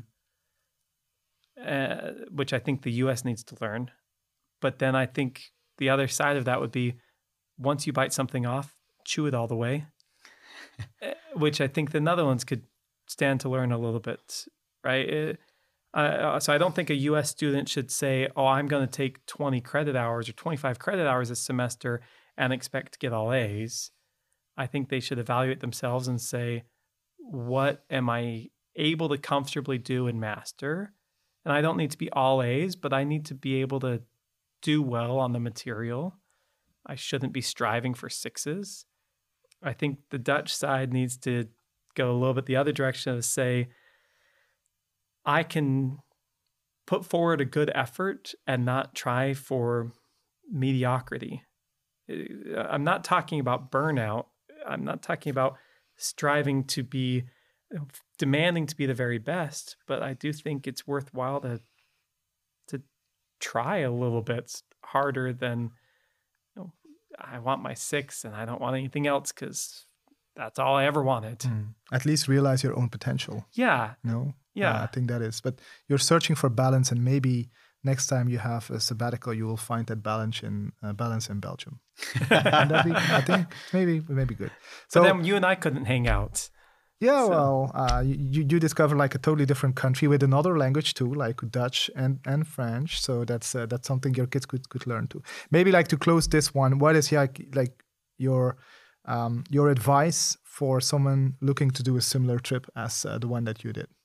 uh, which I think the U S needs to learn. But then I think the other side of that would be, once you bite something off, chew it all the way, uh, which I think the Netherlands could stand to learn a little bit, right? It, Uh, so I don't think a U S student should say, oh, I'm going to take twenty credit hours or twenty-five credit hours this semester and expect to get all A's. I think they should evaluate themselves and say, what am I able to comfortably do and master? And I don't need to be all A's, but I need to be able to do well on the material. I shouldn't be striving for sixes. I think the Dutch side needs to go a little bit the other direction of say, I can put forward a good effort and not try for mediocrity. I'm not talking about burnout. I'm not talking about striving to be, demanding to be the very best, but I do think it's worthwhile to to try a little bit harder than, you know, I want my six and I don't want anything else because that's all I ever wanted. Mm. At least realize your own potential. Yeah. No? Yeah. Uh, I think that is. But you're searching for balance, and maybe next time you have a sabbatical, you will find that balance in uh, balance in Belgium. And that'd be, I think maybe maybe good. So but then you and I couldn't hang out. Yeah, so. well, uh, you you discover like a totally different country with another language too, like Dutch and, and French. So that's uh, that's something your kids could, could learn too. Maybe like to close this one, what is like like your um, your advice for someone looking to do a similar trip as uh, the one that you did?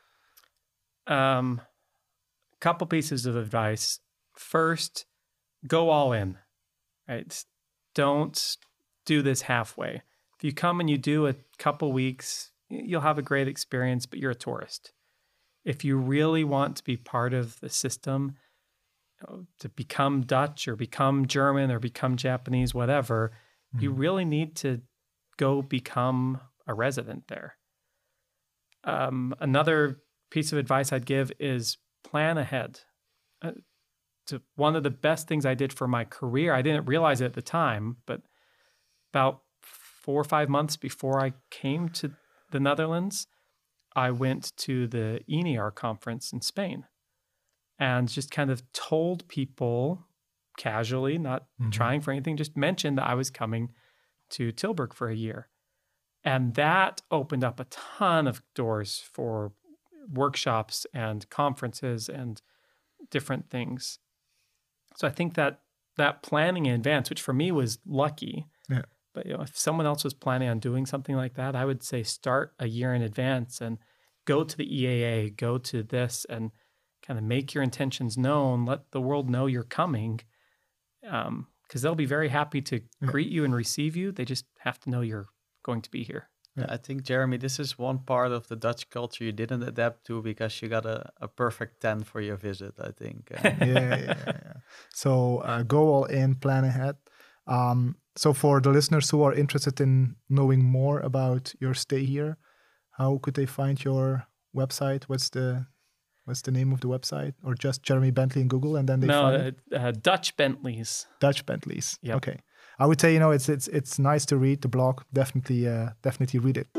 Um, couple pieces of advice. First, go all in. Right? Don't do this halfway. If you come and you do a couple weeks, you'll have a great experience, but you're a tourist. If you really want to be part of the system, you know, to become Dutch or become German or become Japanese, whatever, mm-hmm. you really need to go become a resident there. Um, another piece of advice I'd give is plan ahead. Uh, to one of the best things I did for my career, I didn't realize it at the time, but about four or five months before I came to the Netherlands, I went to the E N I A R conference in Spain and just kind of told people casually, not mm-hmm. trying for anything, just mentioned that I was coming to Tilburg for a year. And that opened up a ton of doors for workshops and conferences and different things. So I think that that planning in advance, which for me was lucky, yeah. but you know, if someone else was planning on doing something like that, I would say start a year in advance and go to the E A A, go to this, and kind of make your intentions known. Let the world know you're coming, because um, they'll be very happy to yeah. greet you and receive you. They just have to know you're going to be here. Yeah, I think, Jeremy, this is one part of the Dutch culture you didn't adapt to because you got a, a perfect ten for your visit, I think. Uh, yeah, yeah, yeah. So uh, go all in, plan ahead. Um, so for the listeners who are interested in knowing more about your stay here, how could they find your website? What's the what's the name of the website? Or just Jeremy Bentley in Google and then they no, find uh, uh, Dutch Bentleys. Dutch Bentleys. Yep. Okay. I would say, you know, it's it's it's nice to read the blog. Definitely, uh, definitely read it.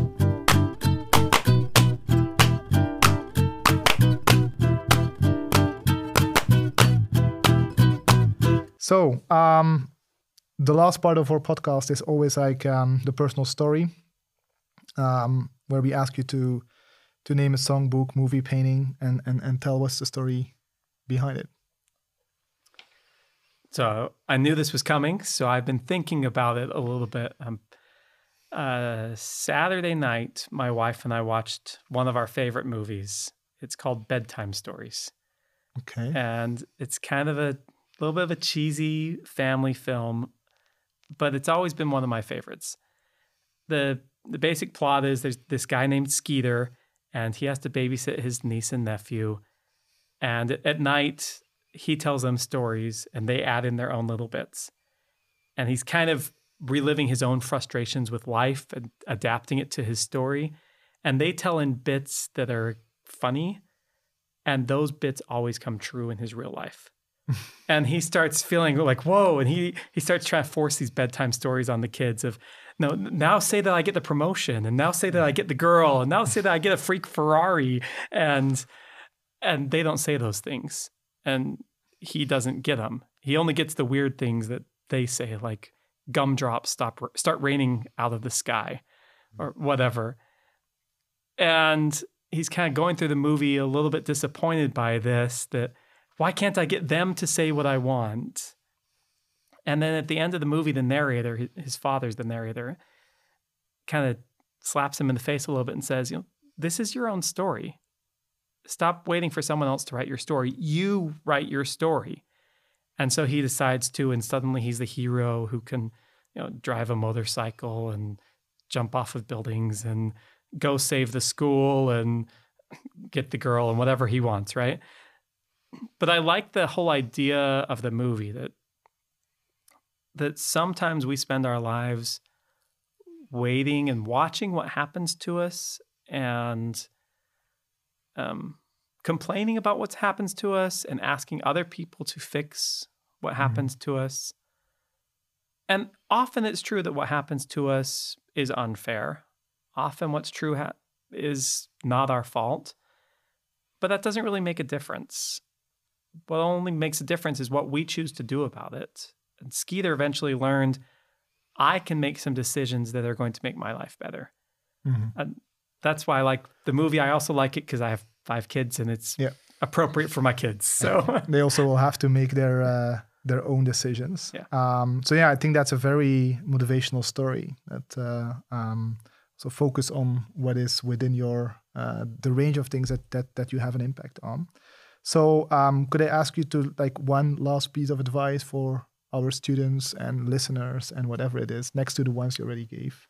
So, um, the last part of our podcast is always like um, the personal story, um, where we ask you to to name a song, book, movie, painting, and and and tell us the story behind it. So I knew this was coming, so I've been thinking about it a little bit. Um, uh, Saturday night, my wife and I watched one of our favorite movies. It's called Bedtime Stories. Okay. And it's kind of a little bit of a cheesy family film, but it's always been one of my favorites. The the basic plot is there's this guy named Skeeter, and he has to babysit his niece and nephew. And at night, he tells them stories and they add in their own little bits. And he's kind of reliving his own frustrations with life and adapting it to his story. And they tell in bits that are funny. And those bits always come true in his real life. And he starts feeling like, whoa. And he, he starts trying to force these bedtime stories on the kids of, no, now say that I get the promotion. And now say that I get the girl. And now say that I get a freak Ferrari. And, and they don't say those things. And he doesn't get them. He only gets the weird things that they say, like gumdrops stop start raining out of the sky or whatever. And he's kind of going through the movie a little bit disappointed by this, that why can't I get them to say what I want? And then at the end of the movie, the narrator, his father's the narrator, kind of slaps him in the face a little bit and says, you know, this is your own story. Stop waiting for someone else to write your story. You write your story. And so he decides to, and suddenly he's the hero who can, you know, drive a motorcycle and jump off of buildings and go save the school and get the girl and whatever he wants, right? But I like the whole idea of the movie that that sometimes we spend our lives waiting and watching what happens to us and um, complaining about what happens to us and asking other people to fix what mm-hmm. happens to us. And often it's true that what happens to us is unfair. Often what's true ha- is not our fault. But that doesn't really make a difference. What only makes a difference is what we choose to do about it. And Skeeter eventually learned, I can make some decisions that are going to make my life better. Mm-hmm. And that's why I like the movie. I also like it because I have five kids and it's yeah. appropriate for my kids. So they also will have to make their uh, their own decisions. Yeah. Um, so yeah, I think that's a very motivational story. That uh, um, so focus on what is within your uh, the range of things that that that you have an impact on. So um, could I ask you to like one last piece of advice for our students and listeners and whatever it is, next to the ones you already gave?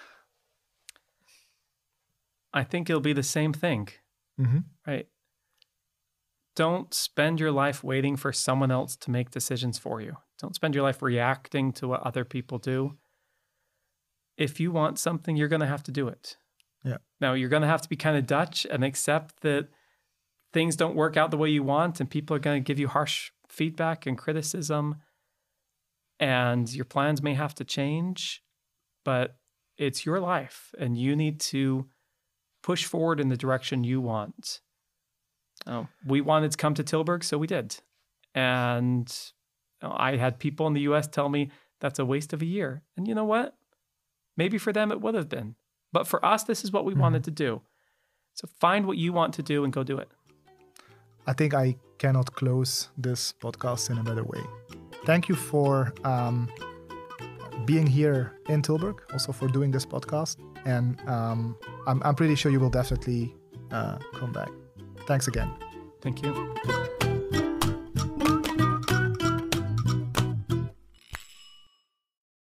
I think it'll be the same thing, mm-hmm. right? Don't spend your life waiting for someone else to make decisions for you. Don't spend your life reacting to what other people do. If you want something, you're going to have to do it. Yeah. Now, you're going to have to be kind of Dutch and accept that things don't work out the way you want and people are going to give you harsh feedback and criticism. And your plans may have to change, but it's your life and you need to push forward in the direction you want. Oh, we wanted to come to Tilburg, so we did. And you know, I had people in the U S tell me that's a waste of a year. And you know what? Maybe for them it would have been. But for us, this is what we mm-hmm. wanted to do. So find what you want to do and go do it. I think I cannot close this podcast in a better way. Thank you for um, being here in Tilburg, also for doing this podcast. And um, I'm, I'm pretty sure you will definitely uh, come back. Thanks again. Thank you.